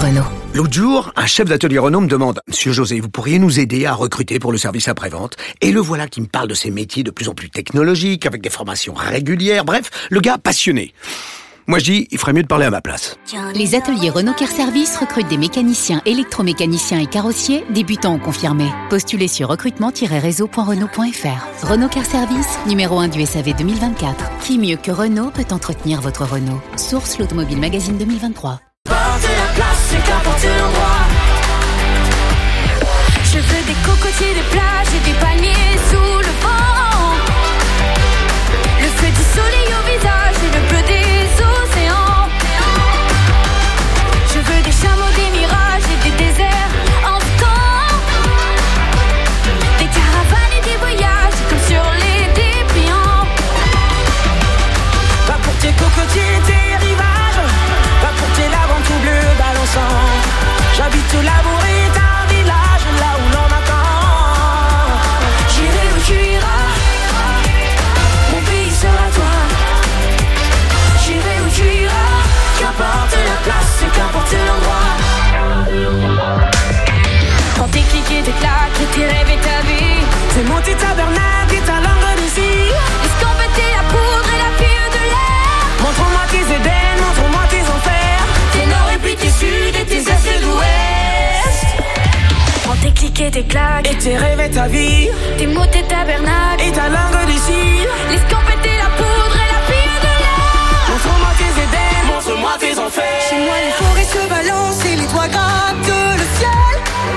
Renault. L'autre jour, un chef d'atelier Renault me demande « Monsieur José, vous pourriez nous aider à recruter pour le service après-vente ?» Et le voilà qui me parle de ces métiers de plus en plus technologiques, avec des formations régulières, bref, le gars passionné. Moi je dis, il ferait mieux de parler à ma place. Les ateliers Renault Car Service recrutent des mécaniciens, électromécaniciens et carrossiers, débutants ou confirmés. Postulez sur recrutement-réseau.renault.fr. Renault Car Service, numéro 1 du SAV 2024. Qui mieux que Renault peut entretenir votre Renault? Source l'Automobile Magazine 2023. Porte la place, c'est qu'importe l'endroit. Je veux des cocotiers, des plages et des palmiers sous le vent. Le feu du soleil au visage et le bleu des océans. Je veux des chameaux, des mirages et des déserts en temps. Des caravanes et des voyages comme sur les dépliants. Pas pour tes cocotiers et tes rivages, pas pour tes laves tout bleu balançant. J'habite Labour et un village là où l'on m'attend. J'irai où tu iras, mon pays sera toi. J'irai où tu iras, qu'importe la place et qu'importe l'endroit. Quand tes clics et tes claques et tes rêves et ta vie, C'est monter tabernacle et ta langue d'ici. escampetez la poudre et la fille de l'air. Montre-moi tes Éden, montre-moi tes enfers. Tes nord et puis tes sud et tes est et l'ouest. Quand tes clics et tes claques, Et tes rêves et ta vie, tes mots, tes tabernacles, et ta langue d'ici. l'escampetez la poudre et la fille de l'air. Montre-moi tes Éden, montre-moi tes enfers. Chez moi les forêts se balancent et les toits grattent le ciel.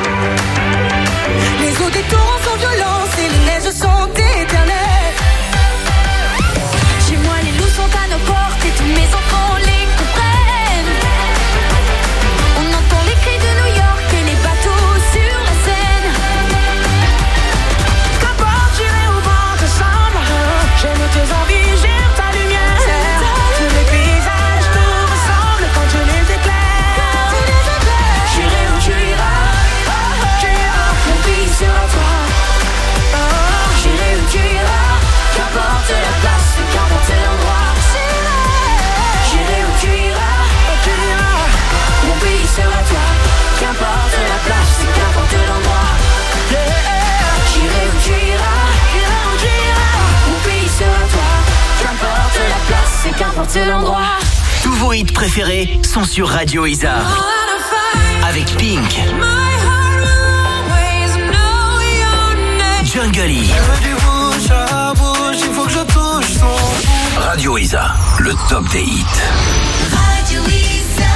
Les eaux des torrents sont violentes et les neiges sont éternelles. Chez moi les loups sont à nos portes et tous mes enfants les comprennent. On entend les cris de New York et les bateaux sur la Seine. Qu'importe, j'irai au vent te semble. J'aime tes envies, j'aime ta lumière. Tous les paysages nous ressemblent quand je les éclaire. J'irai où tu iras, mon pays sera toi. J'irai où tu iras, qu'importe la place et qu'importe l'endroit. J'irai où tu iras, mon pays sera toi. Qu'importe la place et qu'importe l'endroit. J'irai où tu iras, mon pays sera toi. Qu'importe la place et qu'importe l'endroit. Tous vos hits préférés sont sur Radio Isa. Avec Pink, Jungle E, Bouche à bouche, il faut que je touche son. Radio Isa, le top des hits. Radio Isa.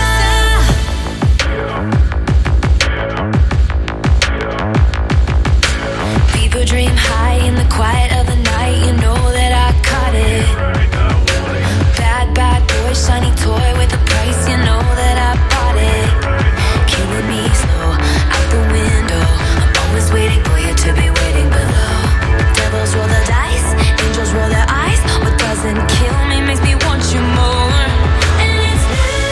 People dream high in the quiet of the night. You know that I caught it. Bad, bad boy, shiny toy with a price. You know that I bought it. Killing me slow, out the window. I'm always waiting for you to be waiting below. Devils roll the dice, angels roll their eyes. What doesn't kill me makes me want you more. And it's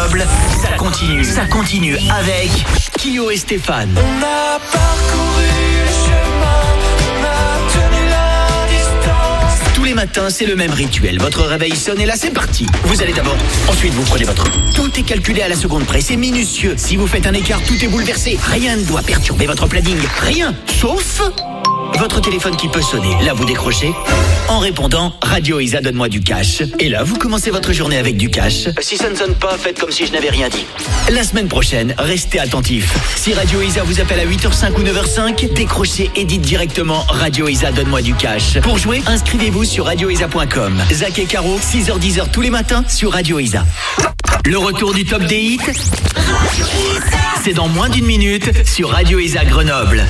Grenoble, ça continue avec Kyo et Stéphane. On a parcouru le chemin, on a tenu la distance. Tous les matins, c'est le même rituel. Votre réveil sonne et là, c'est parti. Vous allez d'abord, ensuite vous prenez votre... Tout est calculé à la seconde près, c'est minutieux. Si vous faites un écart, tout est bouleversé. Rien ne doit perturber votre planning. Rien, sauf... votre téléphone qui peut sonner. Là, vous décrochez. En répondant, Radio Isa, donne-moi du cash. Et là, vous commencez votre journée avec du cash. Si ça ne sonne pas, faites comme si je n'avais rien dit. La semaine prochaine, restez attentifs. Si Radio Isa vous appelle à 8h05 ou 9h05, décrochez et dites directement Radio Isa, donne-moi du cash. Pour jouer, inscrivez-vous sur radioisa.com. Zach et Caro, 6h-10h tous les matins sur Radio Isa. Le retour du top des hits, c'est dans moins d'une minute sur Radio Isa Grenoble.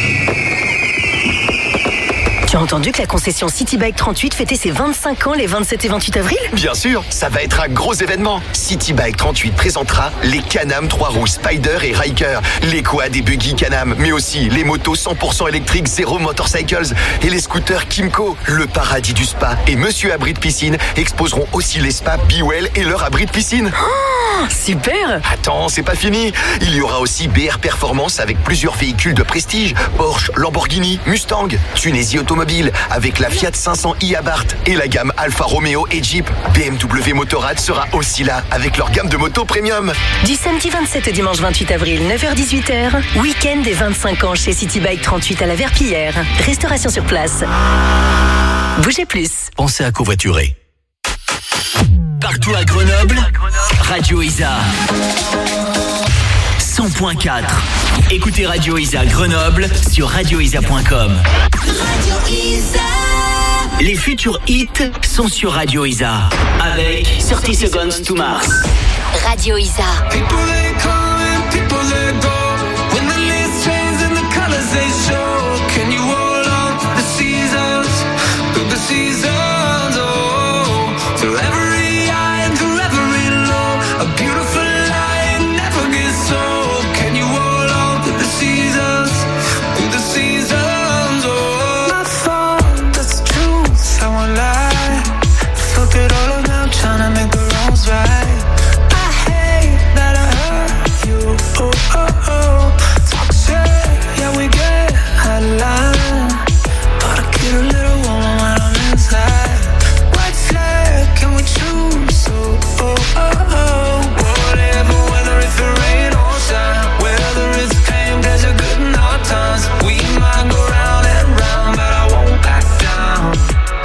Tu as entendu que la concession City Bike 38 fêtait ses 25 ans les 27 et 28 avril ? Bien sûr, ça va être un gros événement. City Bike 38 présentera les Can-Am 3 roues Spider et Ryker, les quads et buggy Can-Am, mais aussi les motos 100% électriques Zero Motorcycles et les scooters Kimco. Le paradis du spa et Monsieur Abri de Piscine exposeront aussi les spas Bewell et leur abri de piscine. Oh, super! Attends, c'est pas fini. Il y aura aussi BR Performance avec plusieurs véhicules de prestige, Porsche, Lamborghini, Mustang, Tunisie Automobile avec la Fiat 500i Abarth et la gamme Alfa Romeo et Jeep. BMW Motorrad sera aussi là avec leur gamme de motos premium. Du samedi 27 au dimanche 28 avril, 9h-18h, week-end des 25 ans chez City Bike 38 à la Verpillière. Restauration sur place. Bougez plus. Pensez à covoiturer. Partout à Grenoble, Radio Isa 100.4. Écoutez Radio Isa Grenoble sur radioisa.com. Radio Isa. Les futurs hits sont sur Radio Isa avec 30 Seconds to Mars. Radio Isa. People they come and people they go. When the leaves change and the colors they show. Can you hold on the seasons, through the seasons, oh, through every high and through every low. A beautiful lie never gets old. Can you hold on to the seasons, through the seasons, oh. My fault, that's the truth, I won't lie. Fuck it all up now, trying to make the wrongs right. Yeah, we get out of line, but I get a little warm when I'm inside. White flag, can we choose? So, whatever, whether it's the rain or shine, whether it's pain, pleasure, good in all times. We might go round and round, but I won't back down.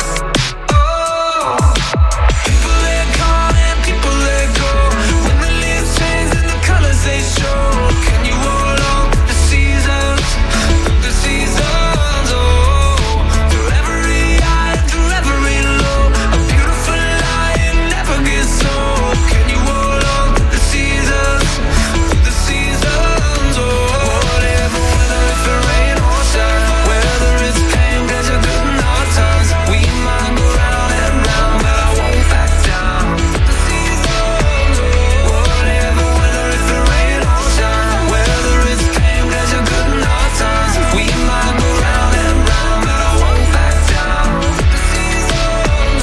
Oh, people they come and people they go. When the leaves change and the colors they show. Can you hold on to the seasons, through the seasons, oh, through every high and through every low. A beautiful lie, it never gets old. Can you hold on to the seasons, through the seasons, oh, whatever, whether it's the rain or shine, whether it's pain, pleasure, good in all times. We might go round and round, but I won't back down. The seasons, oh, whatever, whether it's the rain or shine, whether it's pain, pleasure, good in all times. We might go round and round, but I won't back down. The seasons,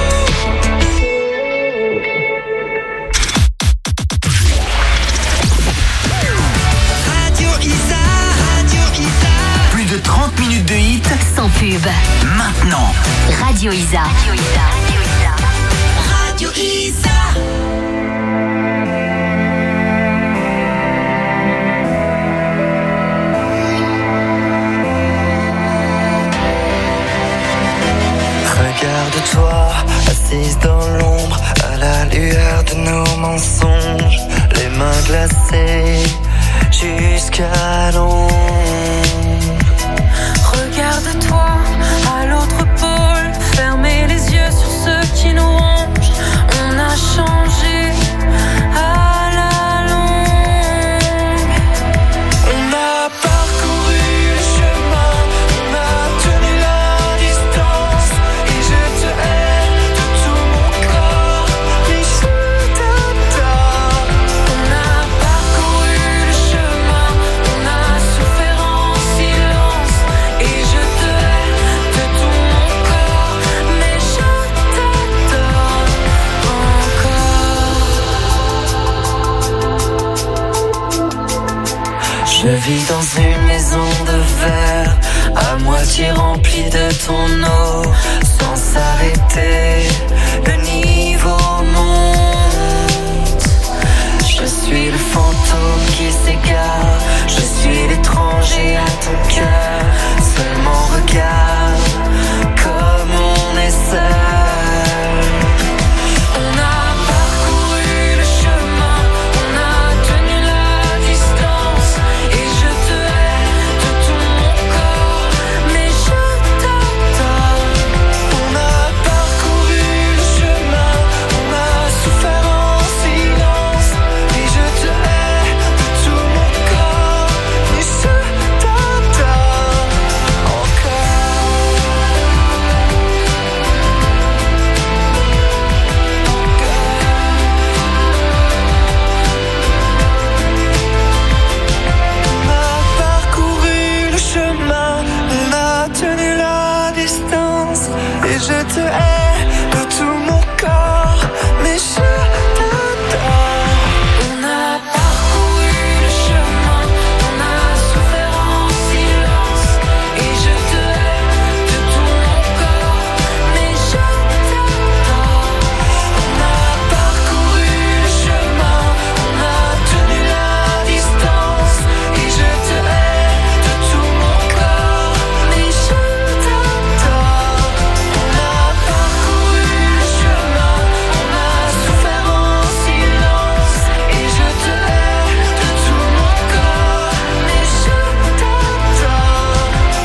Radio Isa, Radio Isa. Plus de 30 minutes de hits Sans pub. maintenant. Radio Isa. Radio Isa. Regarde-toi, assise dans l'ombre, à la lueur de nos mensonges, les mains glacées jusqu'à l'ombre. Regarde-toi à l'autre pôle, fermez les yeux sur ceux qui nous rongent. On a changé à la longue. On a parcouru le chemin, on a tenu la distance, et je te hais de tout mon corps, et je t'adore. On a parcouru le chemin, on a souffert en silence. Et je te hais Je vis dans une maison de verre, à moitié remplie de ton eau, sans s'arrêter, le niveau monte. Je suis le fantôme qui s'égare, je suis l'étranger à ton cœur. Seulement regarde comme on est seul. On a parcouru le chemin, on a tenu la distance, et je te hais de tout mon corps, mais je t'attends. On a parcouru le chemin, on a souffert en silence, et je te hais de tout mon corps, mais je t'attends encore. On a parcouru le chemin, on a tenu la distance, et je te hais de tout mon corps, mais je t'attends. On a parcouru le chemin, on a souffert en silence, et je te hais de tout mon corps, mais je t'attends. On a parcouru le chemin, on a tenu la distance, et je te hais de tout mon corps, mais je t'attends. On a parcouru le chemin, on a souffert en silence, et je te hais de tout mon corps, mais je t'attends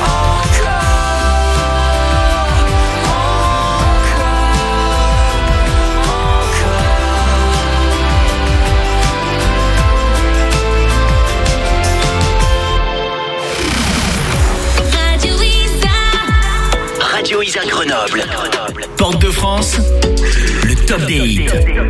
Radio Isère Grenoble. Porte de France, le top des hits.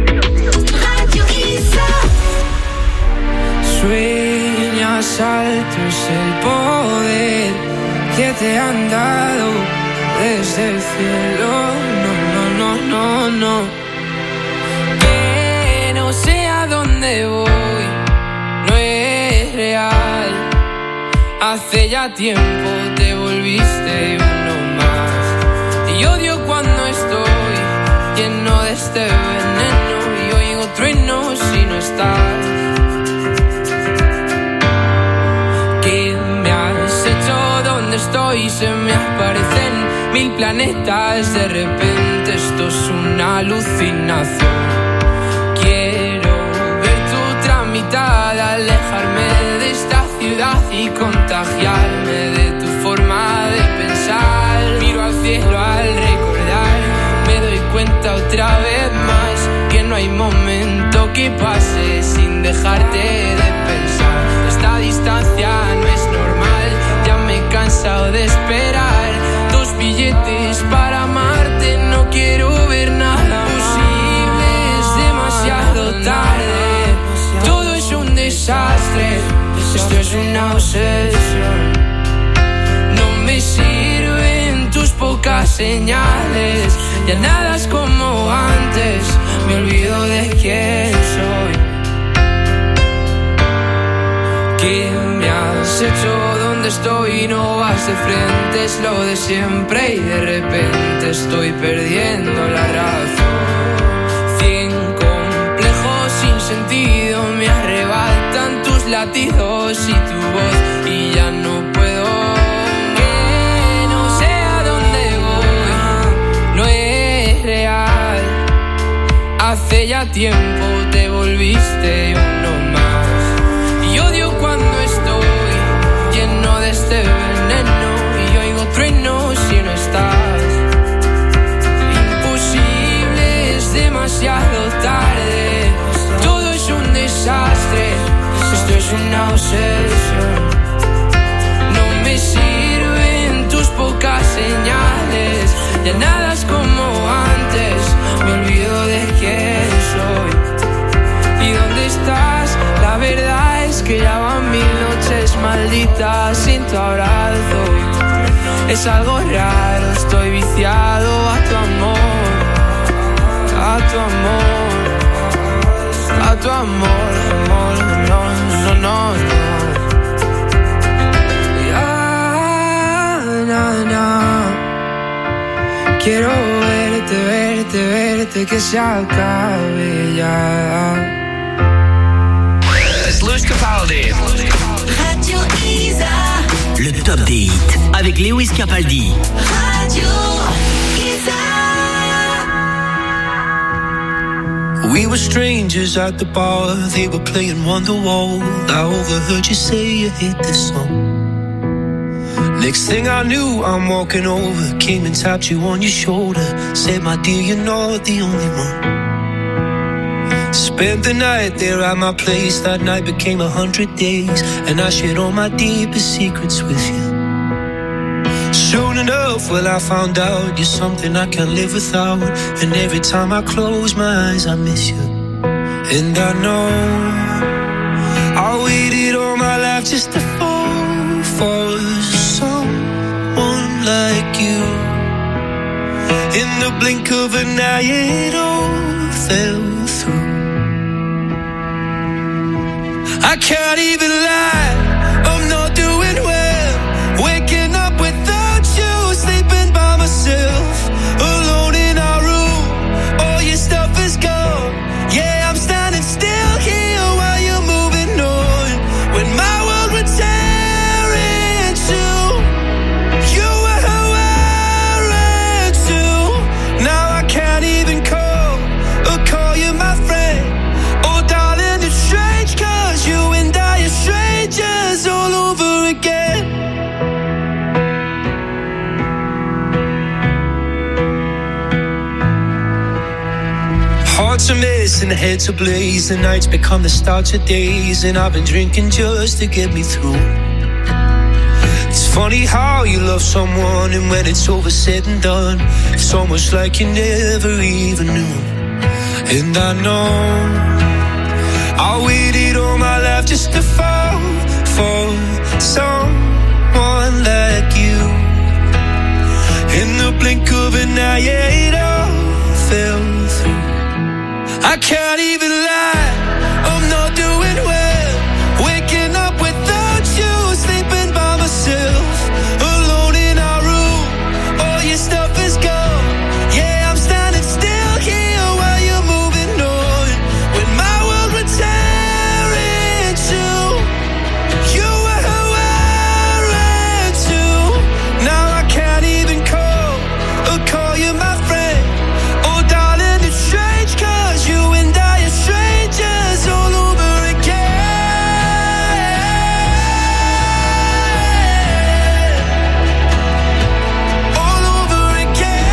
Sueñas alto es el poder que te han dado desde el cielo. No, no, no, no, no. Que no sé a dónde voy, no es real. Hace ya tiempo te volviste uno más. Y odio cuando estoy lleno de este veneno y oigo truenos si no estás. ¿Qué me has hecho? ¿Dónde estoy? Se me aparecen mil planetas. De repente esto es una alucinación. Quiero ver tu mitad, alejarme de esta ciudad y contagiarme de tu forma de pensar. Miro al cielo al recordar, me doy cuenta otra vez más que no hay momento que pase sin dejarte de pensar. Esta distancia no es normal, ya me he cansado de esperar. 2 billetes para amarte, no quiero ver nada posible, es demasiado tarde. Todo es un desastre, esto es una obsesión. No me sirven tus pocas señales, ya nada es como antes, me olvido de quién soy. ¿Qué me has hecho? ¿Dónde estoy? No vas de frente, es lo de siempre y de repente estoy perdiendo la razón. 100 complejos sin sentido me arrebatan tus latidos y tu voz y ya no puedo. Que no sé a dónde voy, no es real. Hace ya tiempo te volviste uno más. Y odio cuando estoy lleno de este veneno y oigo truenos si no estás. Imposible, es demasiado tarde. Todo es un desastre, esto es una obsesión. No me sirven tus pocas señales, ya nada es como antes, me olvido de quién soy. ¿Y dónde estás? La verdad es que ya van 1000 noches malditas sin tu abrazo. Es algo raro, estoy viciado a tu amor, a tu amor, a tu amor, amor, no, no, no, no. Quiero verte, verte, verte, que se acabe ya. C'est Lewis Capaldi. Radio Isa. Le top des hits avec Lewis Capaldi. Radio Isa. We were strangers at the bar, they were playing Wonderwall. I overheard you say you hate this song. Next thing I knew, I'm walking over, came and tapped you on your shoulder, said, my dear, you're not the only one. Spent the night there at my place, that night became 100 days, and I shared all my deepest secrets with you. Soon enough, well, I found out you're something I can't live without, and every time I close my eyes, I miss you. And I know I waited all my life just to fall for someone like you. In the blink of an eye, it all fell through. I can't even lie, I'm not doing well. Waking up without you, sleeping by myself, alone in our room, all your stuff is gone. Yeah, I'm standing still here while you're moving on. When my world would tear in two, you were wearing too. Now I can't even call you my friend. Oh darling, it's strange, cause you and I are strangers all over again. Hearts are missing, heads are blaze, the nights become the start of days, and I've been drinking just to get me through. It's funny how you love someone, and when it's over said and done, it's almost like you never even knew. And I know I waited all my life just to fall for someone like you. In the blink of an eye, yeah, it all fell through. I can't even lie, I'm not doing well. Waking up without you, sleeping by myself, alone in our room, all your stuff is gone. Yeah, I'm standing still here while you're moving on. When my world would tear in two, you were wearing too. Now I can't even call you my friend. Oh darling, it's strange, cause you and I are strangers all over again. All over again.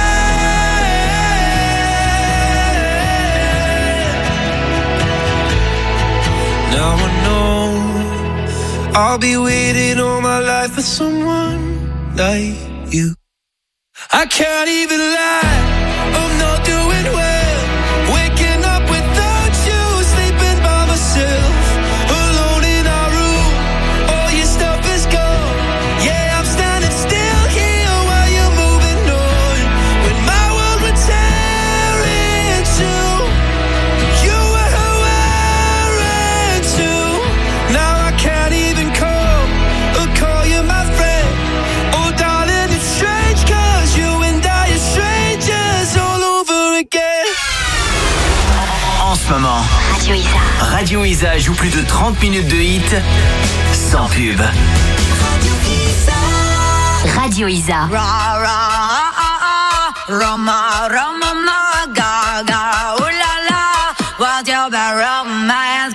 Now I know I'll be waiting all my life for someone like you. I can't even lie, I'm not doing well. Waking up without you, sleeping by myself, alone in our room, all your stuff is gone. Yeah, I'm standing still here while you're moving on. When my world would tear in two, you were wearing too. Now I can't even call you my friend. Oh darling, it's strange, cause you and I are strangers all over again. En ce moment, Radio Isa. Radio Isa joue plus de 30 minutes de hits sans pub. Radio Isa. Roma, Roma, ma, ga, ga, ooh la la, what's your bad romance?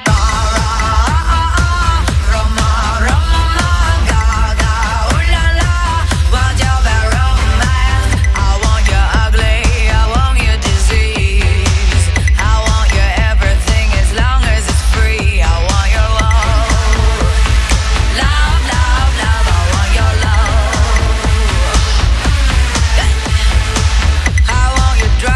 Drive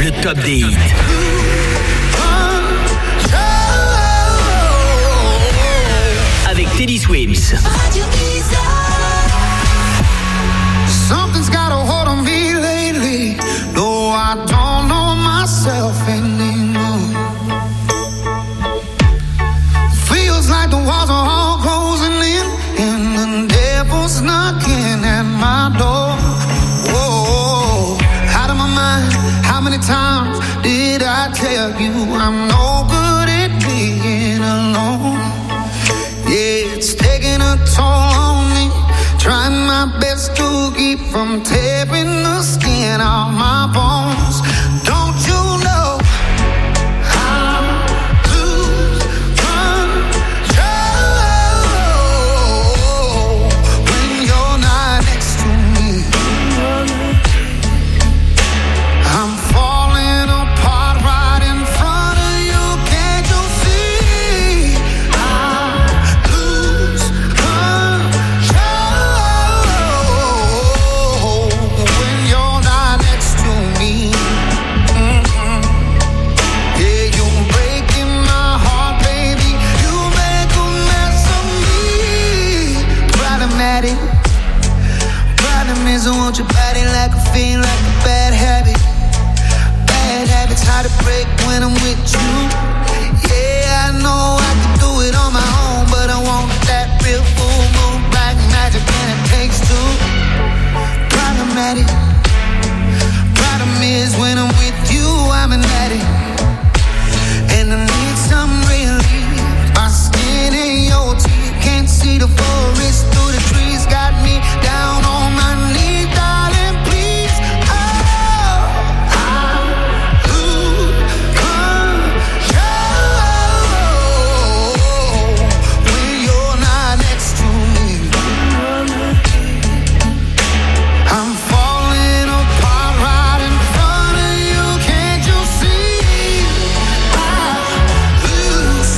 le top des hits. Avec Teddy Swims. Something's got a hold on me lately. No, I don't know myself anymore. Feels like the walls are all closing in, and the devil's knocking at my door. Whoa, out of my mind. How many times did I tell you I'm no good at being alone? Yeah, it's taking a toll on me. Trying my best to keep from tearing the skin off my bones. Don't you know I lose control when you're not next to me? I'm falling apart right in front of you. Can't you see? I lose control when you're not next to me. Yeah, you're breaking my heart, baby. You make a mess of me. Problematic. Problem is I want your body like a fiend, like a bad habit. Bad habits hard to break when I'm with you. Yeah, I know I can do it on my own, but I want that real full moon, black magic, and it takes two. Problematic. Problem is when I'm with you, I'm an addict, and I need some relief. My skin and your teeth can't see the forest through the trees. Got me down on my knees, darling, please. Oh, I lose control when you're not next to me. I'm falling apart right in front of you. Can't you see? I lose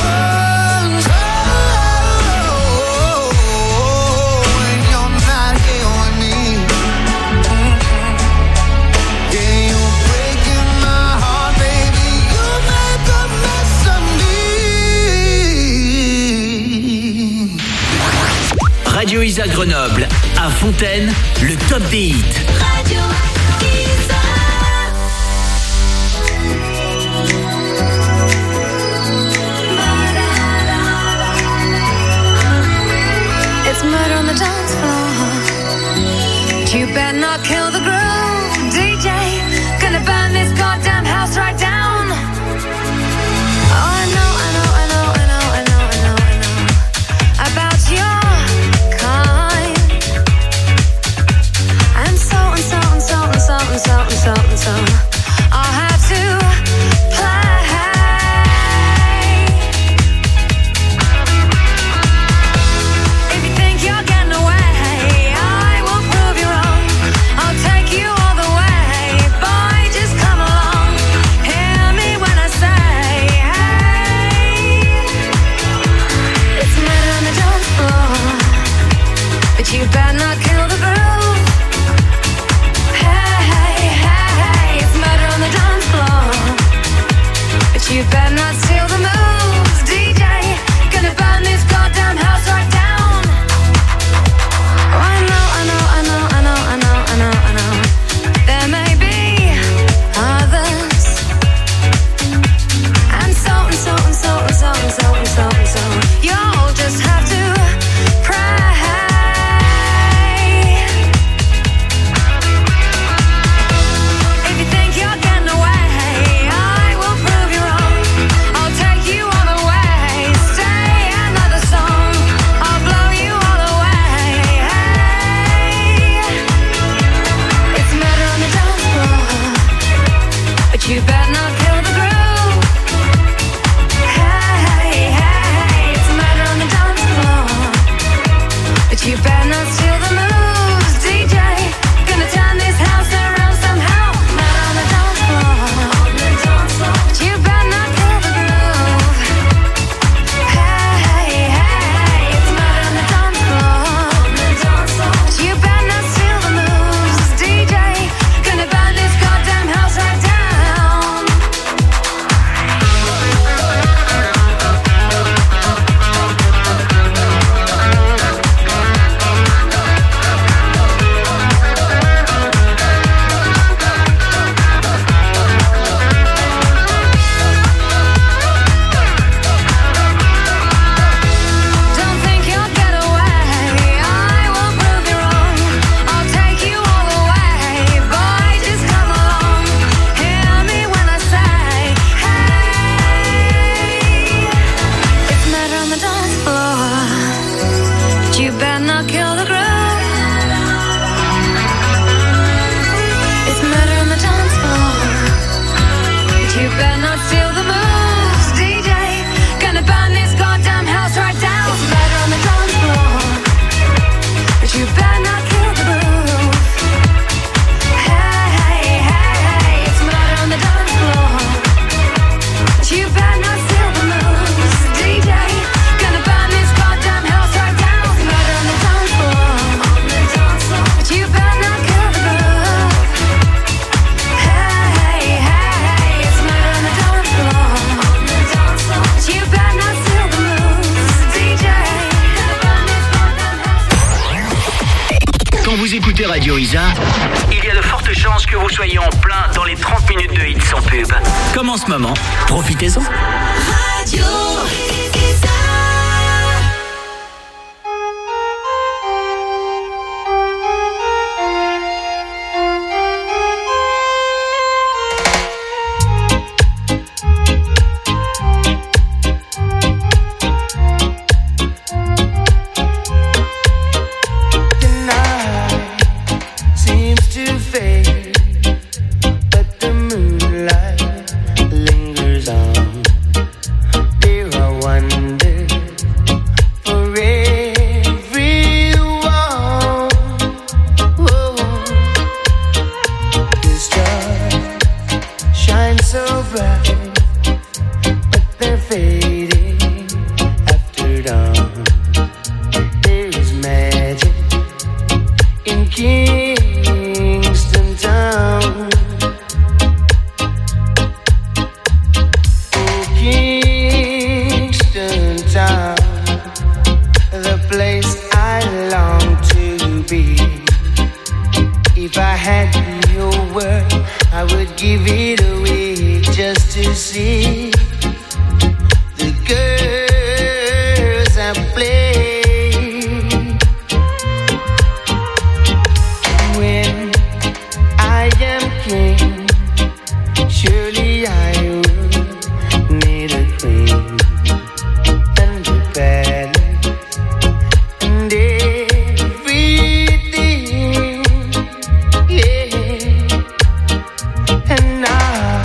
control when you're not here with me. Yeah, you're breaking my heart, baby. You make a mess of me. Radio Isa Grenoble. À Fontaine, le top des hits. Radio Isa. It's murder on the dance floor. But you better not kill the groove, DJ. Gonna burn this goddamn house right down. Oh, I know about your kind. And so I'll have to play. If you think you're getting away, I will prove you wrong. I'll take you all the way. Boy, just come along. Hear me when I say, hey. It's murder on the dance floor, but you better not kill the groove. Hey, it's murder on the dance floor, but you better not steal the moves, DJ. Gonna burn this goddamn house right down. Oh, I know. There may be others, and so. You'll just have to pray. If you think you're getting away, I will prove you wrong. I'll take you all the way. Stay another song, I'll blow you all away. Hey, it's murder on the dance floor, but you better not kill the groove. Hey, it's murder on the dance floor, but you better not steal the moves, DJ. Gonna turn this house around somehow. Murder on the dance floor, but you better not kill the groove. Hey, it's murder on the dance floor, but you better not steal the moves, DJ. Gonna burn this goddamn house right down. vous écoutez Radio Isa, il y a de fortes chances que vous soyez en plein dans les 30 minutes de hits sans pub. Comme en ce moment, profitez-en. Radio Isa. And I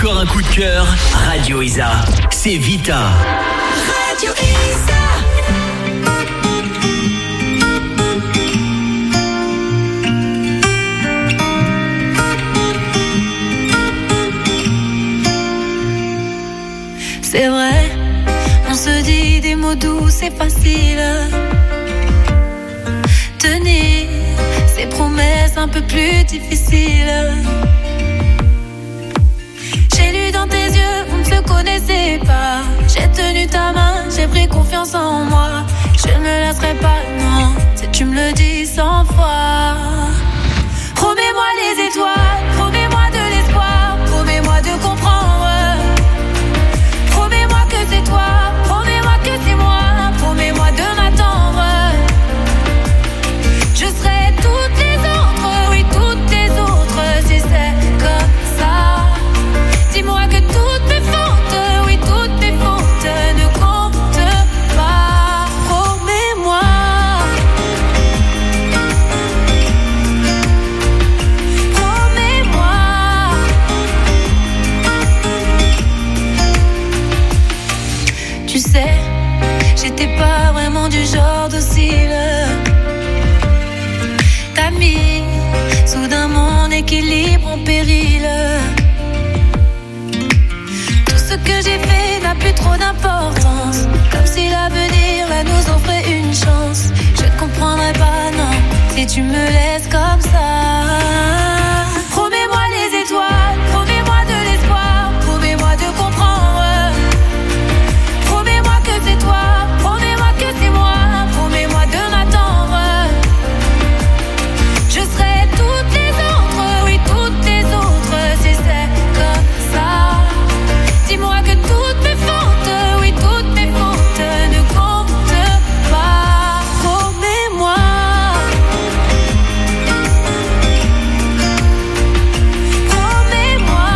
Encore un coup de cœur. Radio Isa. C'est Vita. Radio Isa. C'est vrai, on se dit des mots doux, c'est facile. Tenir ces promesses un peu plus difficiles. J'ai lu dans tes yeux, on ne se connaissait pas. J'ai tenu ta main, j'ai pris confiance en moi. Je ne me lasserai pas, non, si tu me le dis 100 fois. Promets-moi les étoiles, promets-moi de l'espoir, promets-moi de comprendre. Promets-moi que c'est toi, promets-moi que c'est moi, promets-moi de m'attendre. Je serai toutes les autres, oui toutes les autres, si c'est comme ça. Dis-moi que toutes mes fautes, oui toutes mes fautes ne comptent pas. Promets-moi. Promets-moi. Tu sais, j'étais pas vraiment du genre docile. T'as mis soudain mon équilibre en péril. Tout ce que j'ai fait n'a plus trop d'importance. Comme si l'avenir là nous offrait une chance. Je ne comprendrai pas, non, si tu me laisses comme ça. Promets-moi les étoiles, promets-moi de l'espoir, promets-moi de comprendre. Promets-moi que c'est toi, promets-moi que c'est moi, promets-moi de m'attendre. Je serai toutes les autres, oui toutes les autres, si c'est comme ça. Dis-moi que toutes mes fautes, oui toutes mes fautes ne comptent pas. Promets-moi. Promets-moi.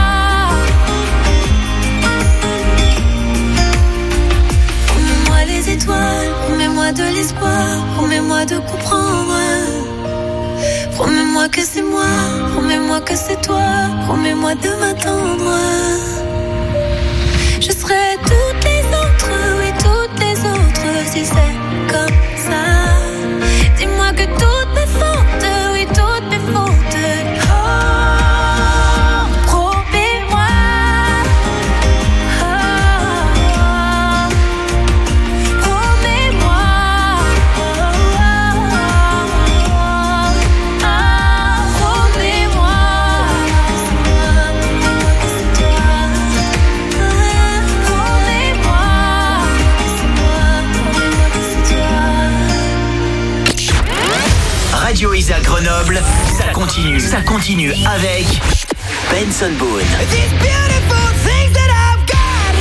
Promets-moi les étoiles, promets-moi de l'espoir, promets-moi de comprendre. Promets-moi que c'est moi, promets-moi que c'est toi, promets-moi de m'attendre. Je serai toutes les autres, oui toutes les autres, si c'est comme ça. Dis-moi que toutes mes fautes, oui toutes mes fautes. Oh, promets-moi. Oh, promets-moi. Promets-moi. C'est toi. Promets-moi. C'est moi. C'est toi. Radio Isa Grenoble, ça continue avec Benson Boone. These beautiful things that I've got,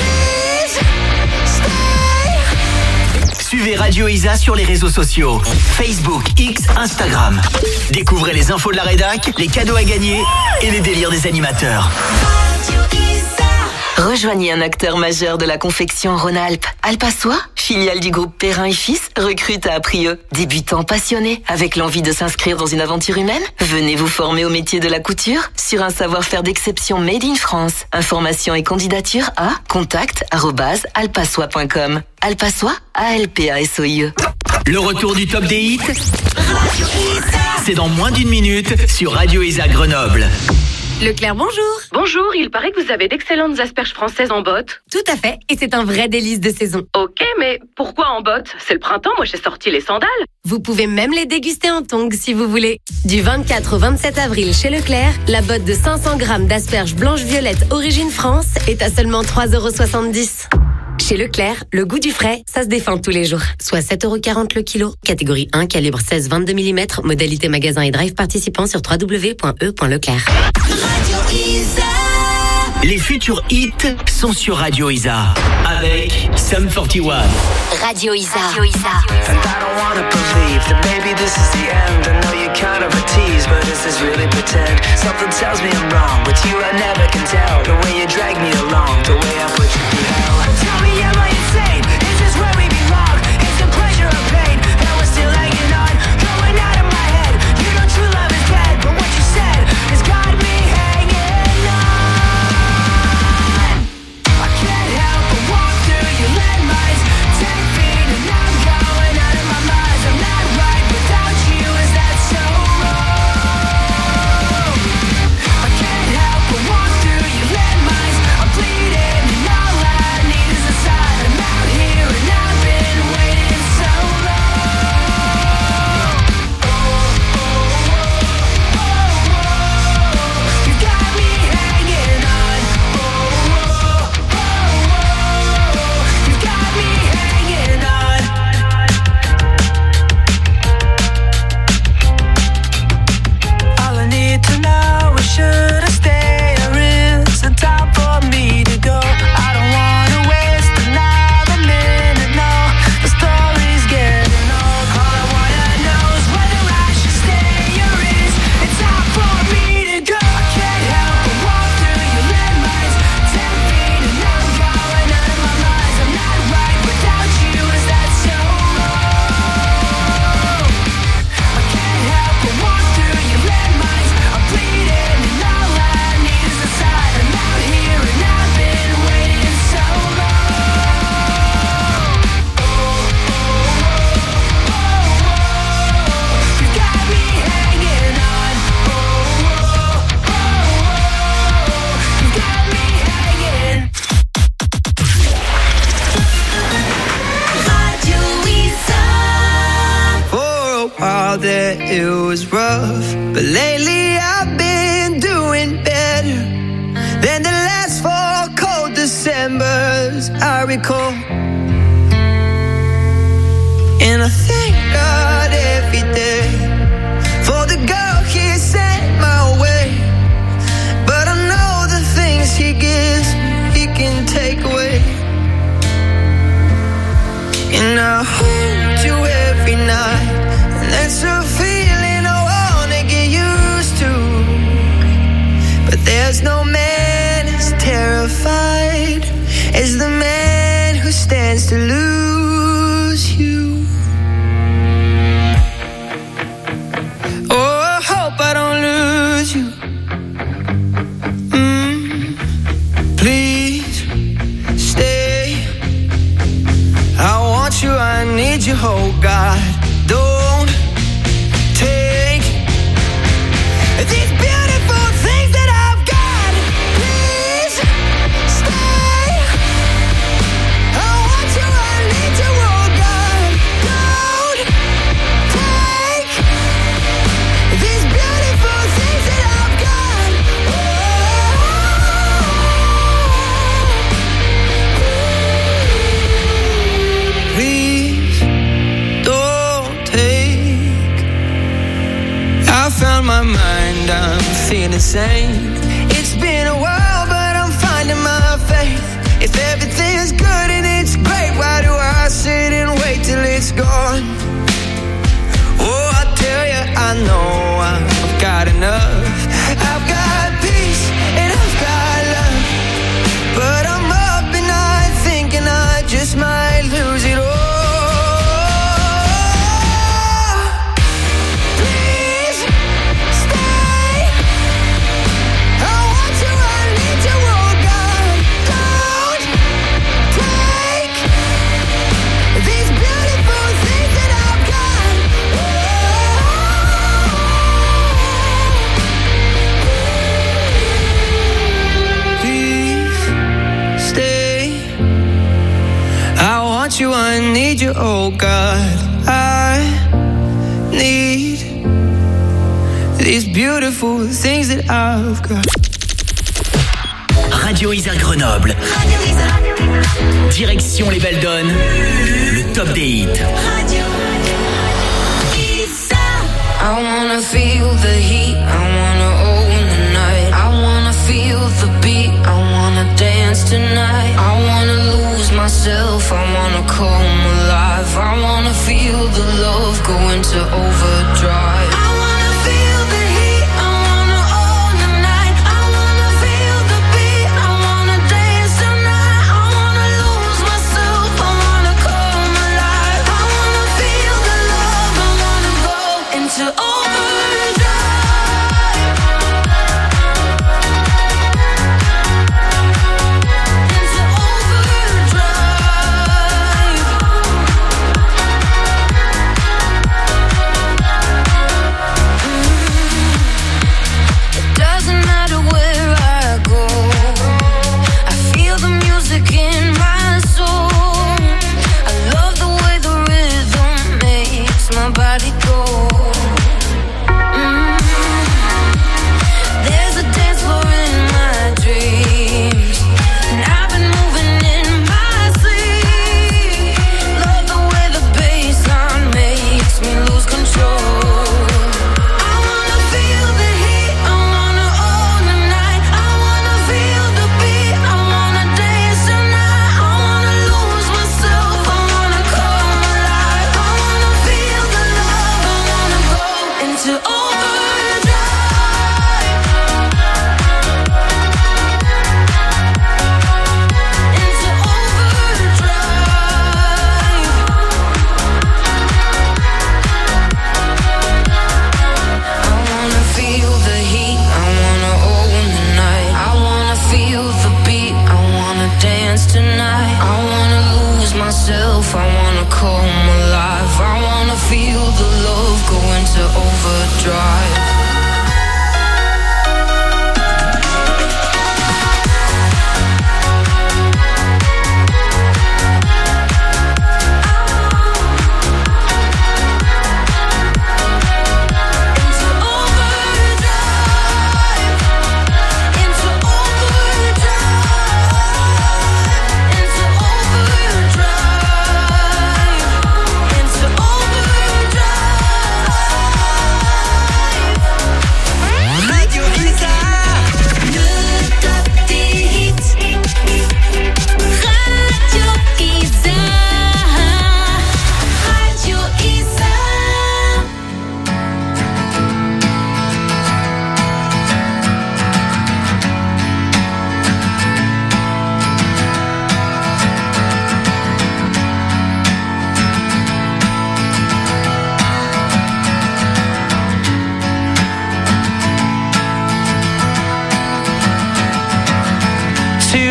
please stay. Suivez Radio Isa sur les réseaux sociaux. Facebook, X, Instagram. Découvrez les infos de la rédac, les cadeaux à gagner et les délires des animateurs. Radio Isa. Rejoignez un acteur majeur de la confection Rhône-Alpes. Alpasoie, filiale du groupe Perrin et Fils, recrute à Aprieux. Débutants passionnés, avec l'envie de s'inscrire dans une aventure humaine. Venez vous former au métier de la couture sur un savoir-faire d'exception made in France. Informations et candidatures à contact@alpasoie.com. Alpasoie, ALPASOIE. Le retour du top des hits, c'est dans moins d'une minute sur Radio Isa Grenoble. Leclerc, bonjour. Bonjour, il paraît que vous avez d'excellentes asperges françaises en botte. Tout à fait, et c'est un vrai délice de saison. Ok, mais pourquoi en botte? C'est le printemps, moi j'ai sorti les sandales. Vous pouvez même les déguster en tongs si vous voulez. Du 24 au 27 avril chez Leclerc, la botte de 500 grammes d'asperges blanches-violettes origine France est à seulement 3,70 €. Chez Leclerc, le goût du frais, ça se défend tous les jours. Soit 7,40 € le kilo. Catégorie 1, calibre 16-22 mm. Modalité magasin et drive participant sur www.e.leclerc. Radio Isa. Les futurs hits sont sur Radio Isa avec Sum 41. Radio Isa. And I don't wanna believe that maybe this is the end. I know you're kind of a tease, but is this really pretend? Something tells me I'm wrong. With you I never can tell. The way you drag me along, the way I put you through hell. Tell me, am I insane? Is this where we belong? Is it pleasure or pain that we're still hanging on? Going out of my head. You know true love is dead, but what you said has got me hanging on. yeah, it was rough, but lately I've been doing better than the last 4 cold Decembers I recall. And I thank God every day for the girl He sent my way. But I know the things He gives me, He can take away. And I hold you every night, and that's a feeling I wanna get used to. But there's no man as terrified as the man who stands to lose you. Oh, I hope I don't lose you. Please stay. I want you, I need you, oh God. Don't take these beautiful things that I've got. Please stay. I want you, I need you, oh God. Don't take these beautiful things that I've got. Please don't take. I found my mind, I'm feeling sane. It's been a while, but I'm finding my faith. If everything's good and it's great, why do I sit and wait till it's gone? Oh, I tell you, I know I've got enough. I've got peace and I've got love, but I'm up at night thinking I just might lose it all. Please stay. I want you, I need you, oh God. Don't take these beautiful things that I've got. Please stay. I want you, I need you, oh God. I need these beautiful things that I've got. Radio Isère Grenoble. Direction les Belles Donnes. Le top des hits. I wanna feel the heat, I wanna own the night. I wanna feel the beat, I wanna dance tonight. I wanna lose myself, I wanna come alive. I wanna feel the love go into overdrive. I wanna feel the heat, I wanna own the night. I wanna feel the beat, I wanna dance tonight. I wanna lose myself, I wanna come alive. I wanna feel the love, I wanna go into overdrive.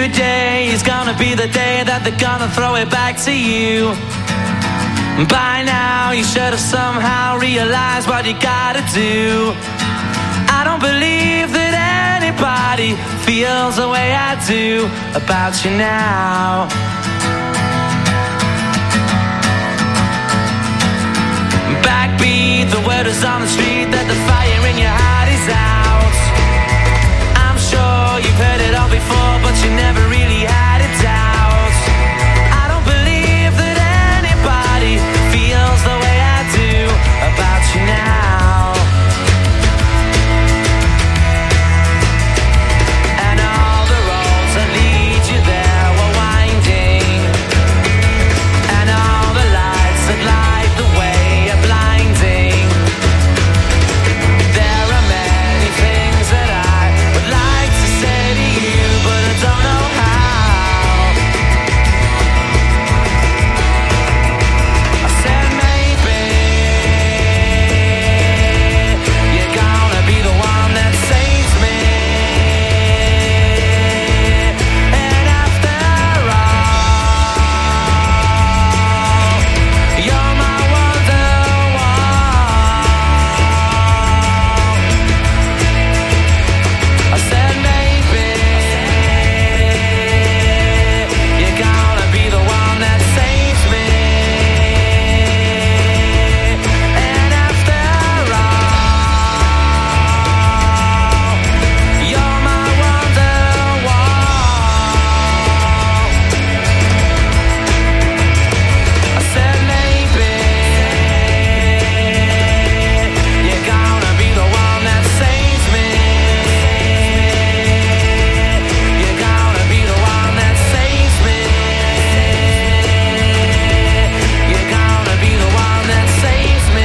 today is gonna be the day that they're gonna throw it back to you. By now you should have somehow realized what you gotta do. I don't believe that anybody feels the way I do about you now. Backbeat, the word is on the street that the fire in your heart is out. I'm sure you've heard it all before, but you never really had it out. I don't believe that anybody feels the way I do about you now. And all the roads that lead you there were winding, and all the lights that light the way are blinding. There are many things that I would like to say to you, but I don't know how. I said maybe you're gonna be the one that saves me. And after all, you're my wonderwall. I said maybe you're gonna be the one that saves me. And after all, you're my wonderwall. I said maybe you're gonna be the one that saves me. You're gonna be the one that saves me. You're gonna be the one that saves me.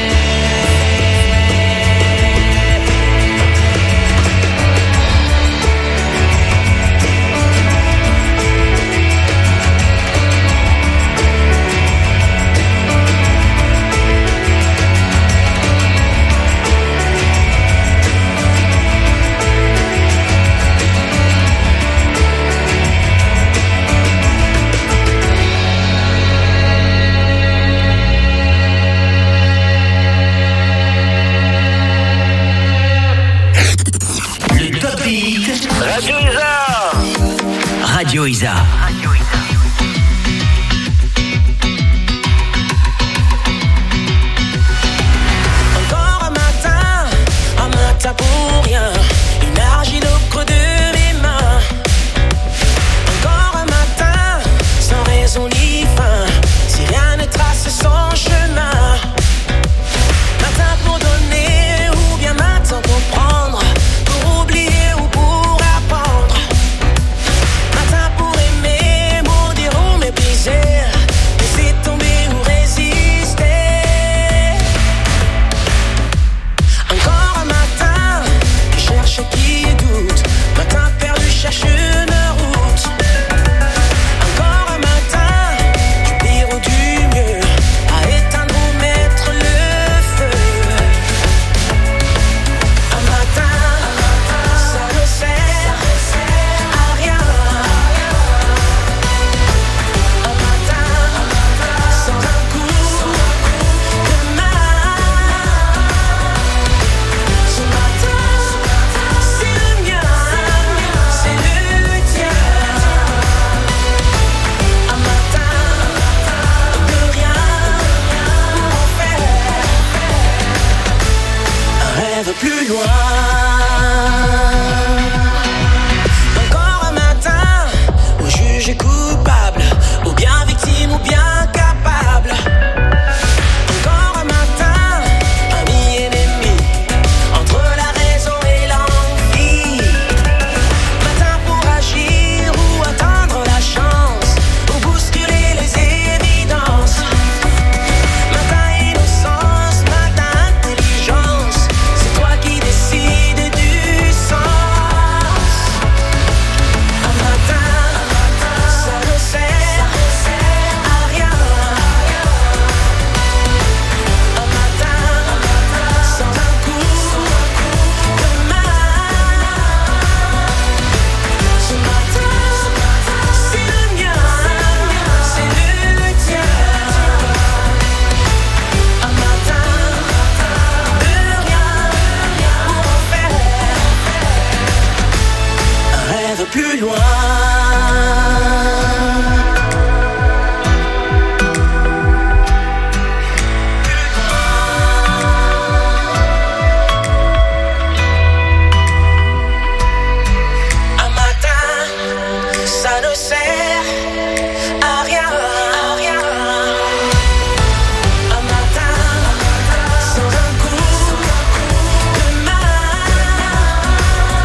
Le Top Hit Radio Isa. Radio Isa.